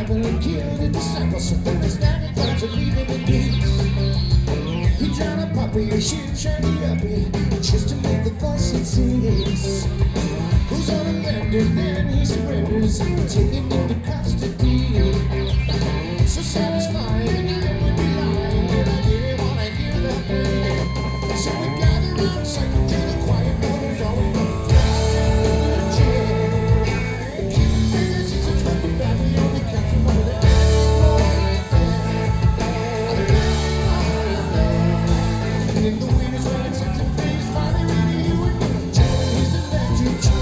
rival and killed a disciple, so then the standing guards are leaving in peace. He drowned a puppy, a shoe shiny uppy, just to make the fuss it cease. Goes on a bender, then he surrenders, taken into custody. So satisfying, I would be lying, and I didn't want to hear that play. So we gather around, cycle through the quiet waters, always going to the chair. And keep the fingers, it's a trumpet back, we only capture one of them. And in the weirdest way, it's such a face, finally meeting you and joining his electric chair.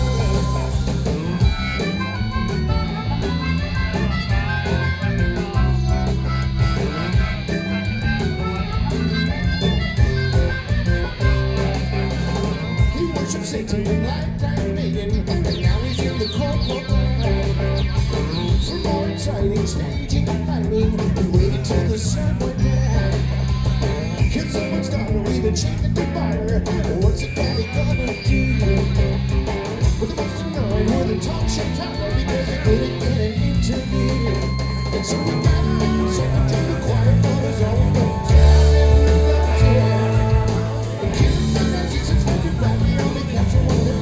Satan and lifetime maiden, and now he's in the court. For more exciting staging and lighting, we waited till the sun went down. Killed someone's daughter with a chain that fire. What's it daddy gonna do? For the most annoying were the talk show tower because they couldn't get an interview. And so we got around, second to the quiet waters, always going down in the chair. And killing the Nazis and smoking back, we only capture one of them.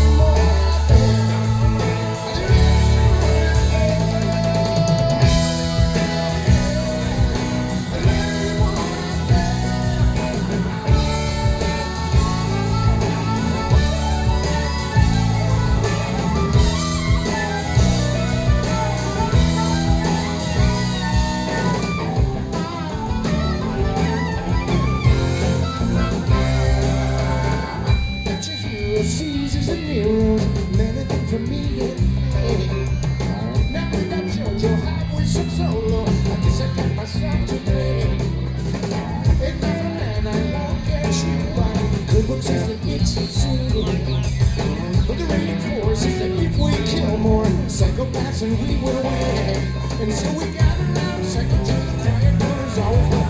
Caesars and heroes, many things for me and hey. Now we got JoJo, Highway, some solo. I guess I got myself to blame. Enough a man, I won't get you by. Good book says that it's a sin. But the rating for says that if we kill more psychopaths and we will win. And so we got around, second to the quiet waters, always.